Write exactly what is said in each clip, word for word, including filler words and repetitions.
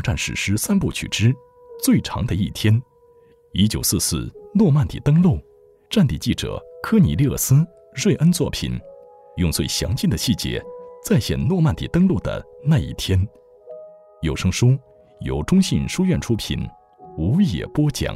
战史诗三部曲之最长的一天。一九四四诺曼底登陆，战地记者科尼利厄斯·瑞恩作品，用最详尽的细节再现诺曼底登陆的那一天。有声书由中信书院出品，吴野播讲。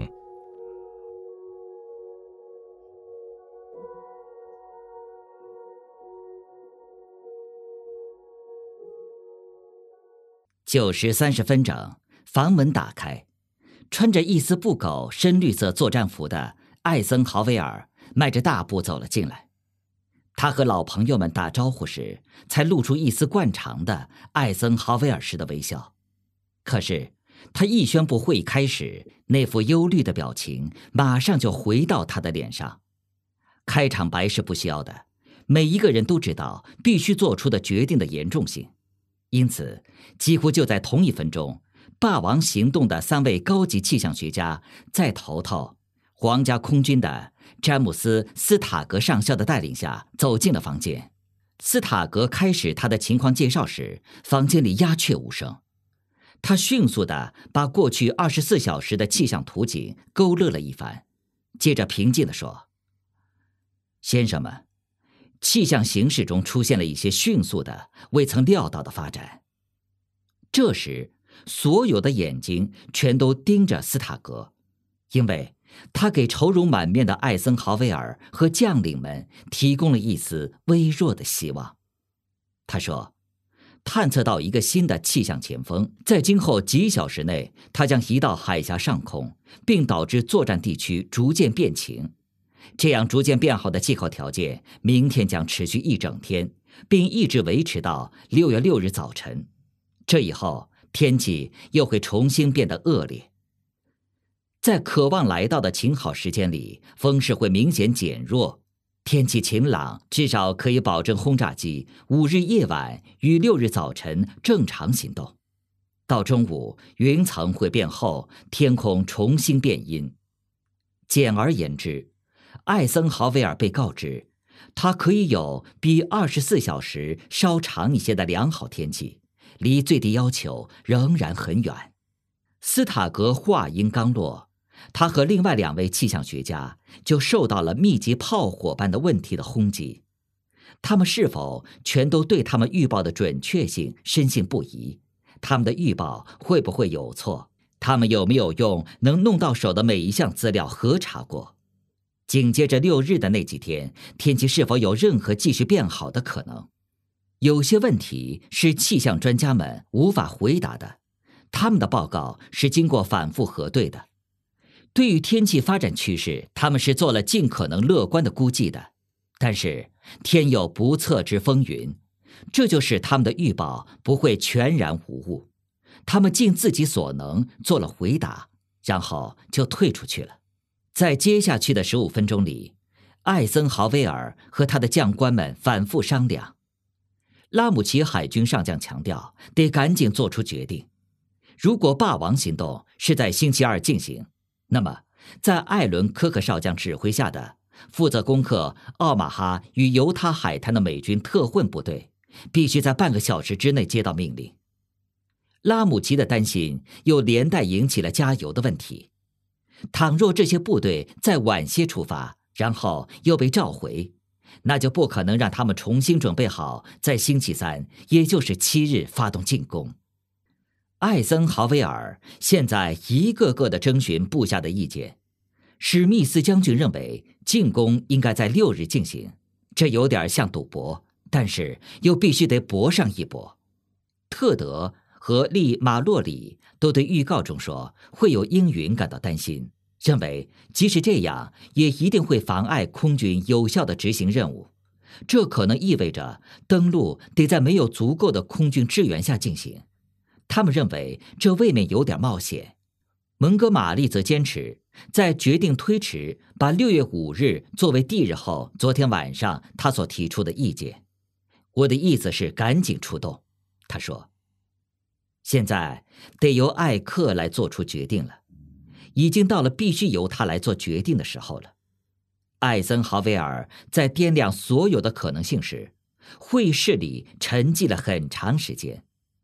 九时三十分整，房门打开，穿着一丝布狗深绿色作战服的艾森豪威尔迈着大步走了进来。他和老朋友们打招呼时，才露出一丝惯常的艾森豪威尔式的微笑。可是他一宣布会议开始，那副忧虑的表情马上就回到他的脸上。开场白是不需要的，每一个人都知道必须做出的决定的严重性。因此，几乎就在同一分钟，霸王行动的三位高级气象学家在头头皇家空军的詹姆斯·斯塔格上校的带领下走进了房间。斯塔格开始他的情况介绍时，房间里鸦雀无声。他迅速地把过去二十四小时的气象图景勾勒了一番，接着平静地说：“先生们，气象形势中出现了一些迅速的、未曾料到的发展。”这时，所有的眼睛全都盯着斯塔格，因为他给愁容满面的艾森豪威尔和将领们提供了一丝微弱的希望。他说，探测到一个新的气象前锋，在今后几小时内，它将移到海峡上空，并导致作战地区逐渐变晴。这样逐渐变好的气候条件，明天将持续一整天，并一直维持到六月六日早晨。这以后，天气又会重新变得恶劣。在渴望来到的晴好时间里，风势会明显减弱，天气晴朗，至少可以保证轰炸机五日夜晚与六日早晨正常行动。到中午，云层会变厚，天空重新变阴。简而言之，艾森豪威尔被告知，他可以有比二十四小时稍长一些的良好天气，离最低要求仍然很远。斯塔格话音刚落，他和另外两位气象学家就受到了密集炮火般的问题的轰击。他们是否全都对他们预报的准确性深信不疑？他们的预报会不会有错？他们有没有用能弄到手的每一项资料核查过？紧接着六日的那几天，天气是否有任何继续变好的可能？有些问题是气象专家们无法回答的，他们的报告是经过反复核对的。对于天气发展趋势，他们是做了尽可能乐观的估计的。但是天有不测之风云，这就使他们的预报不会全然无误。他们尽自己所能做了回答，然后就退出去了。在接下去的十五分钟里，艾森豪威尔和他的将官们反复商量。拉姆齐海军上将强调，得赶紧做出决定。如果霸王行动是在星期二进行，那么在艾伦·科克少将指挥下的负责攻克奥马哈与犹他海滩的美军特混部队必须在半个小时之内接到命令。拉姆齐的担心又连带引起了加油的问题。倘若这些部队再晚些出发，然后又被召回，那就不可能让他们重新准备好在星期三，也就是七日发动进攻。艾森豪威尔现在一个个地征询部下的意见。史密斯将军认为进攻应该在六日进行，这有点像赌博，但是又必须得搏上一搏。特德和利马洛里都对预告中说会有阴云感到担心，认为即使这样也一定会妨碍空军有效地执行任务。这可能意味着登陆得在没有足够的空军支援下进行。他们认为这未免有点冒险。蒙哥马利则坚持在决定推迟把六月五日作为地日后昨天晚上他所提出的意见。我的意思是赶紧出动，他说。现在得由艾克来做出决定了，已经到了必须由他来做决定的时候了。艾森豪威尔在掂量所有的可能性时，会议室里沉寂了很长时间。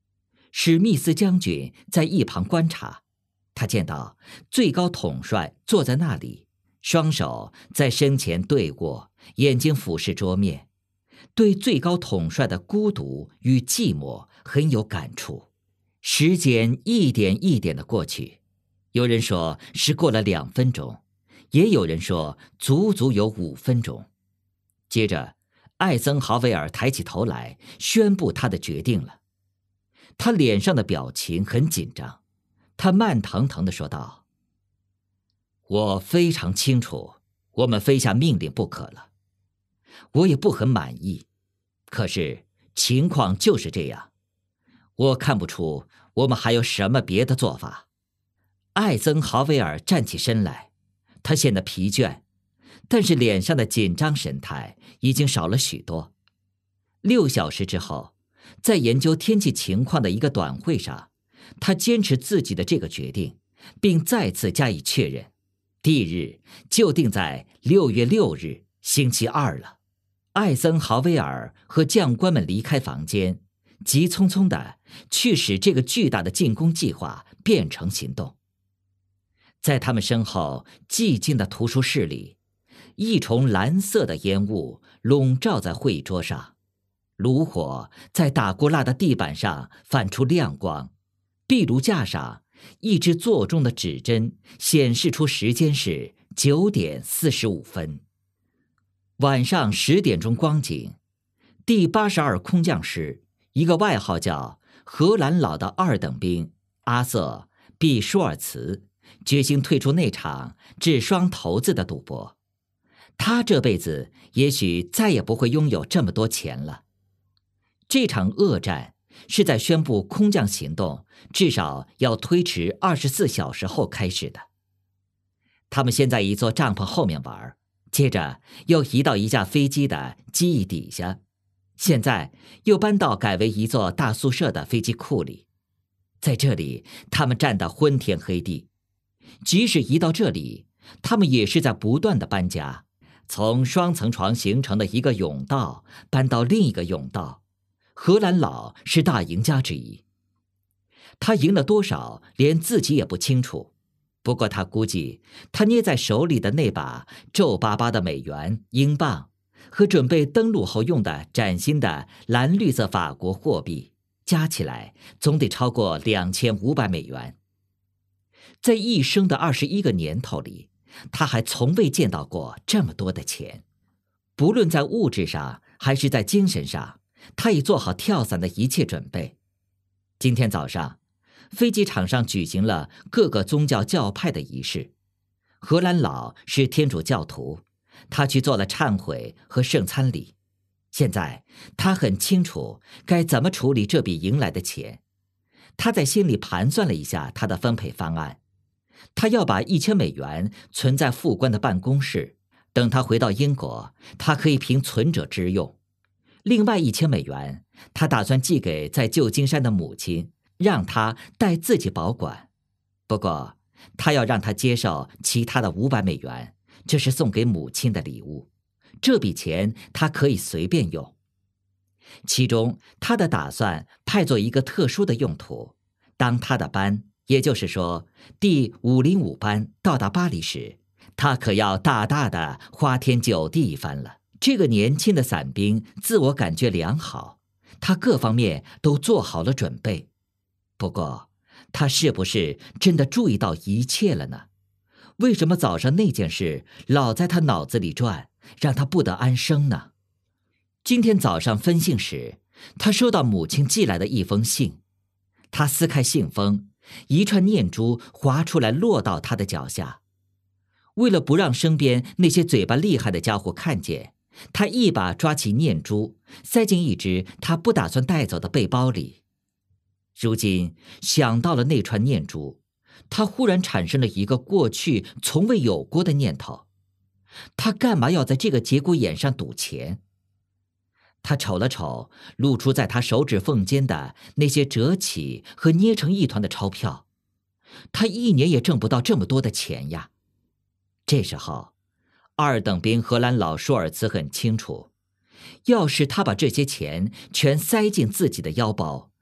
史密斯将军在一旁观察，他见到最高统帅坐在那里，双手在身前对过，眼睛俯视桌面，对最高统帅的孤独与寂寞很有感触。时间一点一点地过去，有人说是过了两分钟，也有人说足足有五分钟。接着，艾森豪威尔抬起头来，宣布他的决定了。他脸上的表情很紧张，他慢腾腾地说道：“我非常清楚，我们非下命令不可了。我也不很满意，可是情况就是这样。我看不出我们还有什么别的做法。”艾森豪威尔站起身来，他显得疲倦，但是脸上的紧张神态已经少了许多。六小时之后，在研究天气情况的一个短会上，他坚持自己的这个决定，并再次加以确认。地日就定在六月六日星期二了。艾森豪威尔和将官们离开房间，急匆匆地去使这个巨大的进攻计划变成行动。在他们身后寂静的图书室里，一重蓝色的烟雾笼罩在会议桌上，炉火在打过蜡的地板上泛出亮光，壁炉架上一只座钟的指针显示出时间是九点四十五分。晚上十点钟光景，第八十二空降师一个外号叫荷兰佬的二等兵阿瑟·毕舒尔茨决心退出那场掷双头子的赌博。他这辈子也许再也不会拥有这么多钱了。这场恶战是在宣布空降行动至少要推迟二十四小时后开始的。他们先在一座帐篷后面玩，接着又移到一架飞机的机翼底下，现在又搬到改为一座大宿舍的飞机库里。在这里，他们站得昏天黑地。即使移到这里，他们也是在不断的搬家，从双层床形成的一个甬道搬到另一个甬道。荷兰佬是大赢家之一，他赢了多少连自己也不清楚，不过他估计他捏在手里的那把皱巴巴的美元、英镑和准备登陆后用的崭新的蓝绿色法国货币加起来总得超过两千五百美元。在一生的二十一个年头里，他还从未见到过这么多的钱。不论在物质上还是在精神上，他已做好跳伞的一切准备。今天早上，飞机场上举行了各个宗教教派的仪式。荷兰佬是天主教徒，他去做了忏悔和圣餐礼。现在他很清楚该怎么处理这笔赢来的钱。他在心里盘算了一下他的分配方案。他要把一千美元存在副官的办公室，等他回到英国，他可以凭存折支用。另外一千美元，他打算寄给在旧金山的母亲，让她代自己保管。不过，他要让她接受其他的五百美元，这是送给母亲的礼物。这笔钱他可以随便用。其中，他的打算派作一个特殊的用途。当他的班，也就是说第五零五班到达巴黎时，他可要大大的花天酒地一番了。这个年轻的伞兵自我感觉良好，他各方面都做好了准备。不过，他是不是真的注意到一切了呢？为什么早上那件事老在他脑子里转，让他不得安生呢？今天早上分信时，他收到母亲寄来的一封信。他撕开信封，一串念珠滑出来落到他的脚下。为了不让身边那些嘴巴厉害的家伙看见，他一把抓起念珠，塞进一只他不打算带走的背包里。如今想到了那串念珠，他忽然产生了一个过去从未有过的念头：他干嘛要在这个节骨眼上赌钱？他瞅了瞅露出在他手指缝间的那些折起和捏成一团的钞票，他一年也挣不到这么多的钱呀。这时候，二等兵荷兰佬舒尔茨很清楚，要是他把这些钱全塞进自己的腰包，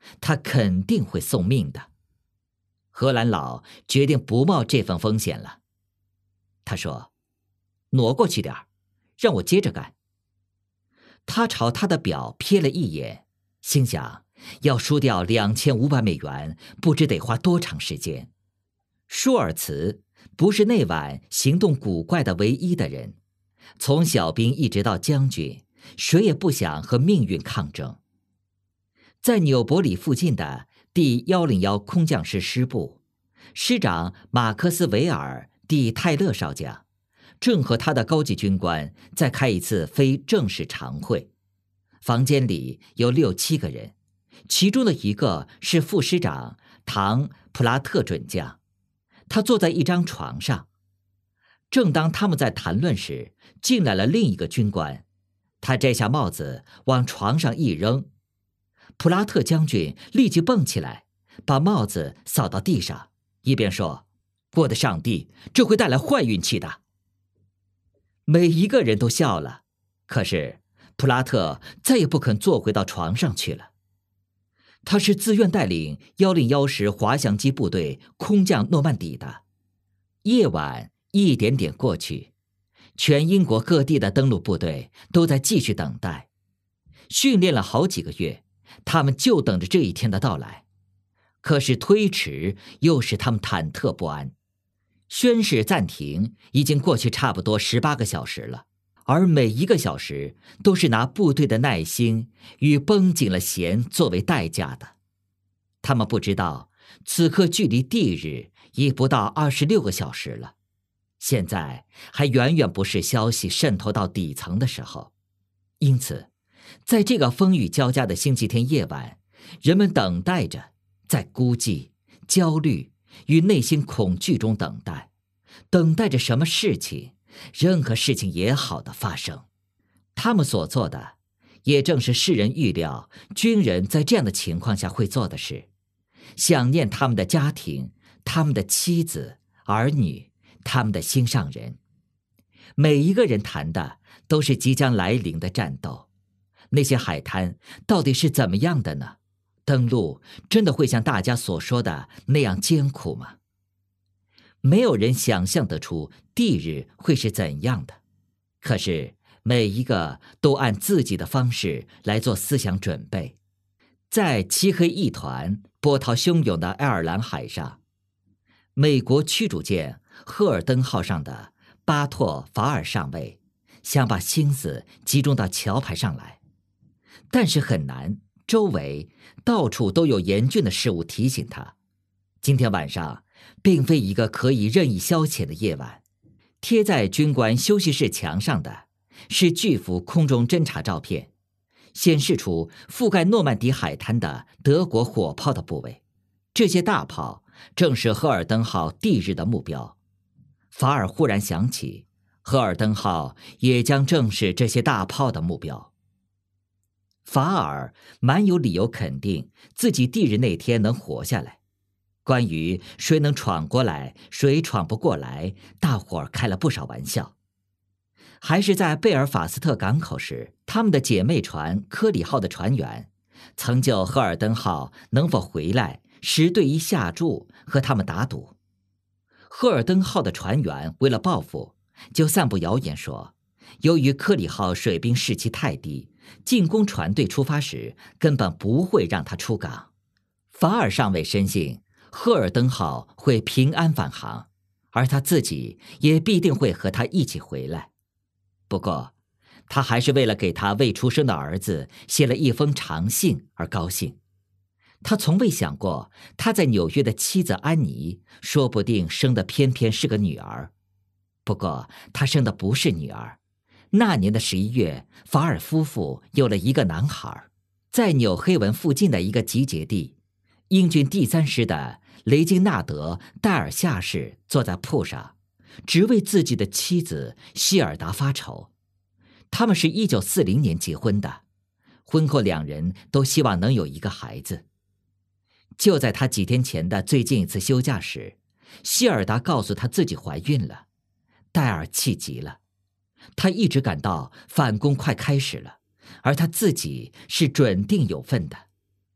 他肯定会送命的。荷兰佬决定不冒这份风险了。他说：“挪过去点儿，让我接着干。”他朝他的表瞥了一眼，心想要输掉两千五百美元，不知得花多长时间。舒尔茨不是那晚行动古怪的唯一的人，从小兵一直到将军，谁也不想和命运抗争。在纽伯里附近的第一零一空降师师部，师长马克斯维尔·蒂泰勒少将正和他的高级军官在开一次非正式常会。房间里有六七个人，其中的一个是副师长唐·普拉特准将，他坐在一张床上。正当他们在谈论时，进来了另一个军官，他摘下帽子往床上一扔，普拉特将军立即蹦起来，把帽子扫到地上，一边说：“我的上帝，这会带来坏运气的。”每一个人都笑了，可是普拉特再也不肯坐回到床上去了。他是自愿带领一零一师滑翔机部队空降诺曼底的。夜晚一点点过去，全英国各地的登陆部队都在继续等待。训练了好几个月，他们就等着这一天的到来。可是推迟又使他们忐忑不安。宣誓暂停已经过去差不多十八个小时了，而每一个小时都是拿部队的耐心与绷紧了弦作为代价的。他们不知道，此刻距离地日已不到二十六个小时了，现在还远远不是消息渗透到底层的时候。因此，在这个风雨交加的星期天夜晚，人们等待着，在估计、焦虑与内心恐惧中等待，等待着什么事情，任何事情也好的发生。他们所做的，也正是世人预料军人在这样的情况下会做的事：想念他们的家庭、他们的妻子、儿女、他们的心上人。每一个人谈的都是即将来临的战斗。那些海滩到底是怎么样的呢？登陆真的会像大家所说的那样艰苦吗？没有人想象得出地日会是怎样的，可是每一个都按自己的方式来做思想准备。在漆黑一团、波涛汹涌的爱尔兰海上，美国驱逐舰赫尔登号上的巴托·法尔上尉想把心思集中到桥牌上来，但是很难。周围到处都有严峻的事物提醒他，今天晚上并非一个可以任意消遣的夜晚。贴在军官休息室墙上的是巨幅空中侦察照片，显示出覆盖诺曼底海滩的德国火炮的部位。这些大炮正是赫尔登号地日的目标。法尔忽然想起，赫尔登号也将正是这些大炮的目标。法尔蛮有理由肯定自己地日那天能活下来。关于谁能闯过来，谁闯不过来，大伙儿开了不少玩笑。还是在贝尔法斯特港口时，他们的姐妹船科里号的船员曾就赫尔登号能否回来十对一下注和他们打赌。赫尔登号的船员为了报复，就散布谣言说，由于科里号水兵士气太低，进攻船队出发时根本不会让他出港。法尔上尉深信赫尔登号会平安返航，而他自己也必定会和他一起回来。不过他还是为了给他未出生的儿子写了一封长信而高兴。他从未想过他在纽约的妻子安妮说不定生的偏偏是个女儿。不过他生的不是女儿。那年的十一月，法尔夫妇有了一个男孩。在纽黑文附近的一个集结地，英军第三师的雷金纳德·戴尔下士坐在铺上，只为自己的妻子希尔达发愁。他们是一九四零年结婚的，婚后两人都希望能有一个孩子。就在他几天前的最近一次休假时，希尔达告诉他自己怀孕了。戴尔气极了，他一直感到反攻快开始了，而他自己是准定有份的。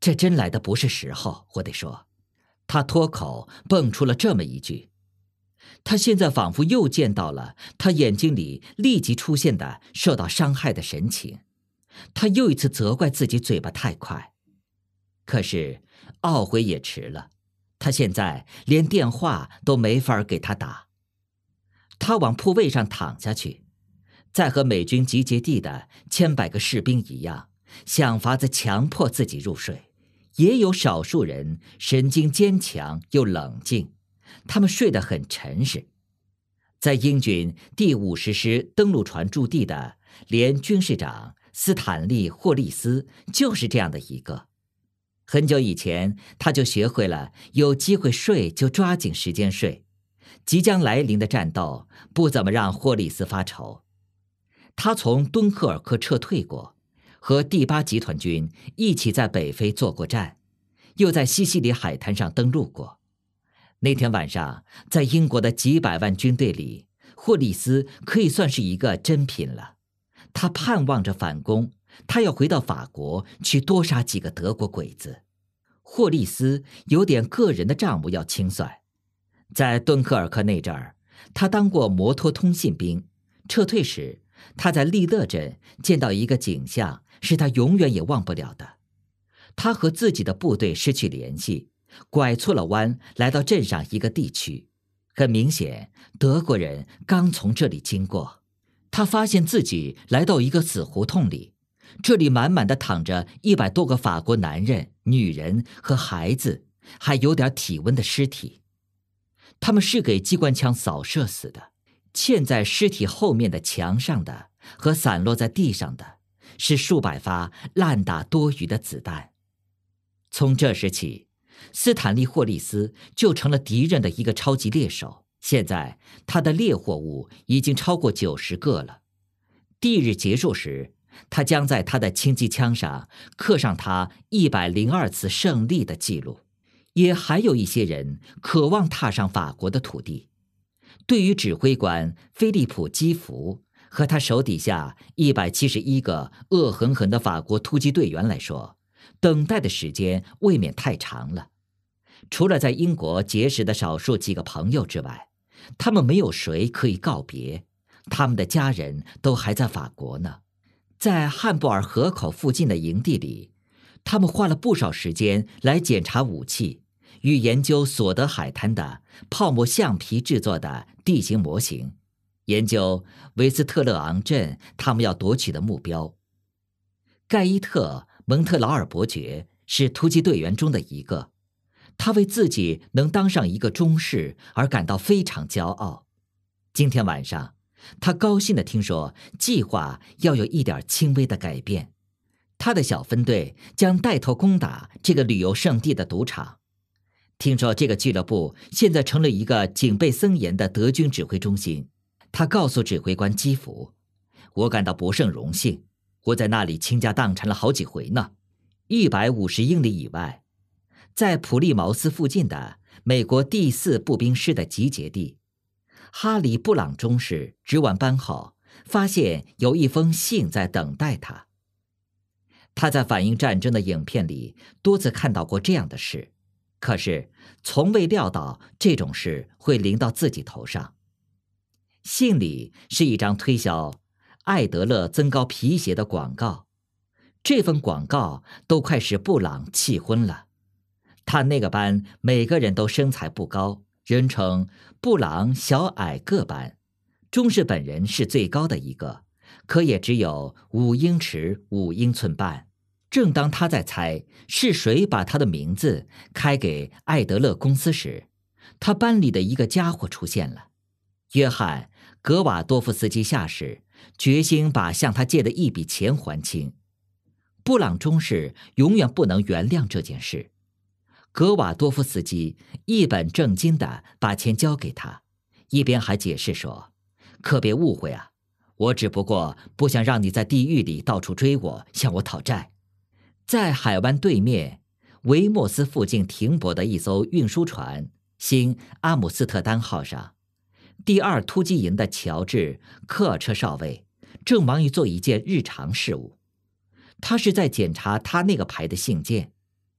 这真来的不是时候，我得说。他脱口蹦出了这么一句。他现在仿佛又见到了他眼睛里立即出现的受到伤害的神情，他又一次责怪自己嘴巴太快。可是懊悔也迟了，他现在连电话都没法给他打。他往铺位上躺下去，再和美军集结地的千百个士兵一样，想法子强迫自己入睡。也有少数人神经坚强又冷静，他们睡得很沉实。在英军第五十师登陆船驻地的连军士长斯坦利·霍利斯就是这样的一个。很久以前他就学会了有机会睡就抓紧时间睡，即将来临的战斗不怎么让霍利斯发愁。他从敦刻尔克撤退过，和第八集团军一起在北非作过战，又在西西里海滩上登陆过。那天晚上，在英国的几百万军队里，霍利斯可以算是一个珍品了。他盼望着反攻，他要回到法国去多杀几个德国鬼子。霍利斯有点个人的账目要清算。在敦刻尔克那阵儿，他当过摩托通信兵。撤退时，他在利勒镇见到一个景象，是他永远也忘不了的。他和自己的部队失去联系，拐错了弯，来到镇上一个地区。很明显，德国人刚从这里经过。他发现自己来到一个死胡同里，这里满满的躺着一百多个法国男人、女人和孩子，还有点体温的尸体。他们是给机关枪扫射死的。嵌在尸体后面的墙上的和散落在地上的是数百发烂打多余的子弹。从这时起，斯坦利·霍利斯就成了敌人的一个超级猎手。现在他的猎获物已经超过九十个了。地日结束时，他将在他的轻机枪上刻上他一百零二次胜利的记录。也还有一些人渴望踏上法国的土地。对于指挥官菲利普·基福和他手底下一百七十一个恶狠狠的法国突击队员来说，等待的时间未免太长了。除了在英国结识的少数几个朋友之外，他们没有谁可以告别，他们的家人都还在法国呢。在汉布尔河口附近的营地里，他们花了不少时间来检查武器，与研究索德海滩的泡沫橡皮制作的地形模型，研究维斯特勒昂镇他们要夺取的目标。盖伊特·蒙特劳尔伯爵是突击队员中的一个，他为自己能当上一个中士而感到非常骄傲。今天晚上，他高兴地听说计划要有一点轻微的改变，他的小分队将带头攻打这个旅游胜地的赌场。听说这个俱乐部现在成了一个警备森严的德军指挥中心，他告诉指挥官基福：“我感到不胜荣幸，我在那里倾家荡产了好几回呢。”一百五十英里以外，在普利茅斯附近的美国第四步兵师的集结地，哈里·布朗中士值完班后，发现有一封信在等待他。他在反映战争的影片里多次看到过这样的事，可是从未料到这种事会临到自己头上。信里是一张推销艾德勒增高皮鞋的广告，这份广告都快使布朗气昏了。他那个班每个人都身材不高，人称布朗小矮个班，中士本人是最高的一个，可也只有五英尺五英寸半。正当他在猜是谁把他的名字开给艾德勒公司时，他班里的一个家伙出现了。约翰·格瓦多夫斯基下士决心把向他借的一笔钱还清。布朗中士永远不能原谅这件事。格瓦多夫斯基一本正经地把钱交给他，一边还解释说：“可别误会啊，我只不过不想让你在地狱里到处追我，向我讨债。”在海湾对面维莫斯附近停泊的一艘运输船新阿姆斯特丹号上，第二突击营的乔治·科尔彻少尉正忙于做一件日常事务。他是在检查他那个排的信件。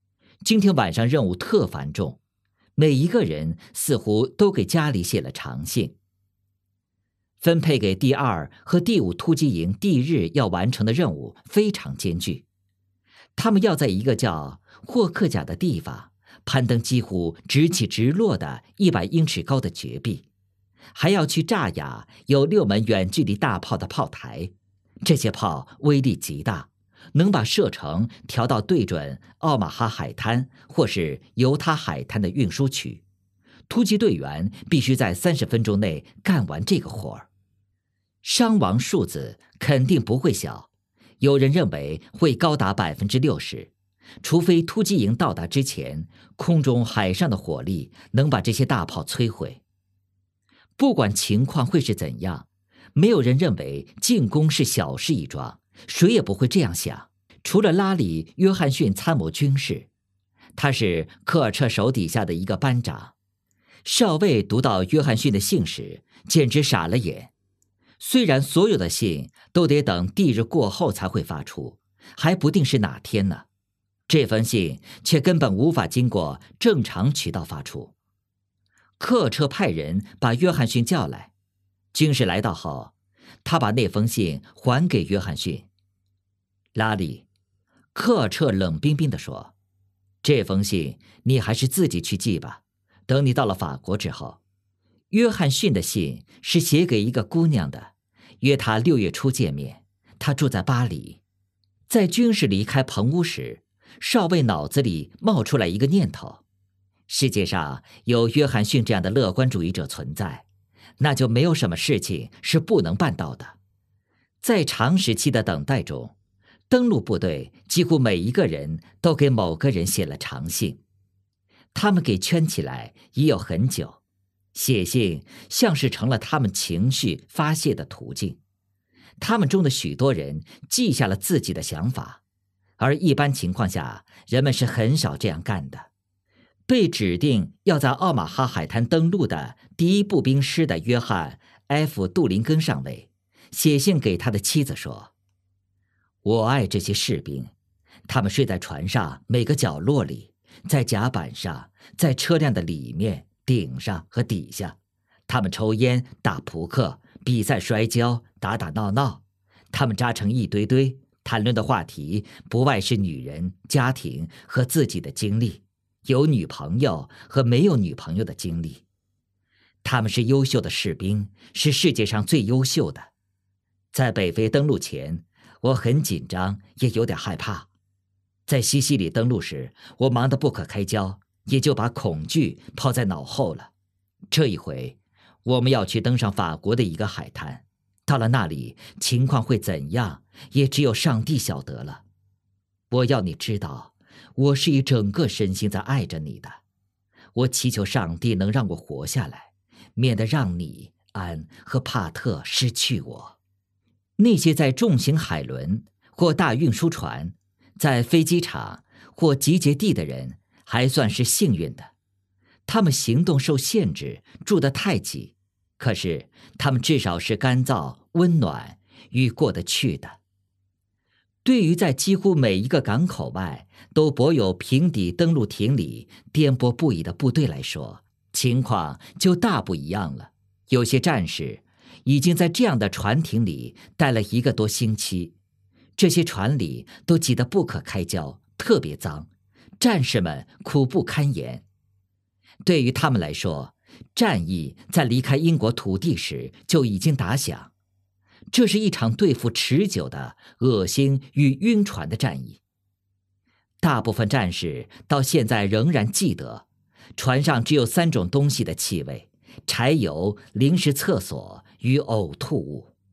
今天晚上任务特繁重，每一个人似乎都给家里写了长信。分配给第二和第五突击营第日要完成的任务非常艰巨，他们要在一个叫霍克贾的地方攀登几乎直起直落的一百英尺高的绝壁，还要去炸哑有六门远距离大炮的炮台，这些炮威力极大，能把射程调到对准奥马哈海滩或是犹他海滩的运输区。突击队员必须在三十分钟内干完这个活儿。伤亡数字肯定不会小，有人认为会高达百分之六十，除非突击营到达之前，空中海上的火力能把这些大炮摧毁。不管情况会是怎样，没有人认为进攻是小事一桩，谁也不会这样想，除了拉里·约翰逊参谋军事，他是科尔彻手底下的一个班长。少尉读到约翰逊的信时，简直傻了眼。虽然所有的信都得等地日过后才会发出，还不定是哪天呢，这封信却根本无法经过正常渠道发出。科尔彻派人把约翰逊叫来，军士来到后，他把那封信还给约翰逊。拉里，科尔彻冷冰冰地说，这封信你还是自己去寄吧，等你到了法国之后。约翰逊的信是写给一个姑娘的，约他六月初见面，他住在巴黎。在军士离开棚屋时，少尉脑子里冒出来一个念头，世界上有约翰逊这样的乐观主义者存在，那就没有什么事情是不能办到的。在长时期的等待中，登陆部队几乎每一个人都给某个人写了长信，他们给圈起来已有很久，写信像是成了他们情绪发泄的途径。他们中的许多人记下了自己的想法，而一般情况下，人们是很少这样干的。被指定要在奥马哈海滩登陆的第一步兵师的约翰 ·F. 杜林根上尉写信给他的妻子说，我爱这些士兵，他们睡在船上每个角落里，在甲板上，在车辆的里面、顶上和底下，他们抽烟、打扑克、比赛摔跤、打打闹闹，他们扎成一堆堆，谈论的话题不外是女人、家庭和自己的经历，有女朋友和没有女朋友的经历。他们是优秀的士兵，是世界上最优秀的。在北非登陆前，我很紧张，也有点害怕。在西西里登陆时，我忙得不可开交，也就把恐惧抛在脑后了。这一回，我们要去登上法国的一个海滩，到了那里，情况会怎样，也只有上帝晓得了。我要你知道，我是以整个身心在爱着你的。我祈求上帝能让我活下来，免得让你、安和帕特失去我。那些在重型海轮或大运输船，在飞机场或集结地的人还算是幸运的，他们行动受限制，住得太挤，可是他们至少是干燥、温暖与过得去的。对于在几乎每一个港口外都泊有平底登陆艇里颠簸不已的部队来说，情况就大不一样了。有些战士已经在这样的船艇里待了一个多星期，这些船里都挤得不可开交，特别脏，战士们苦不堪言。对于他们来说，战役在离开英国土地时就已经打响，这是一场对付持久的恶心与晕船的战役。大部分战士到现在仍然记得，船上只有三种东西的气味：柴油、临时厕所与呕吐物。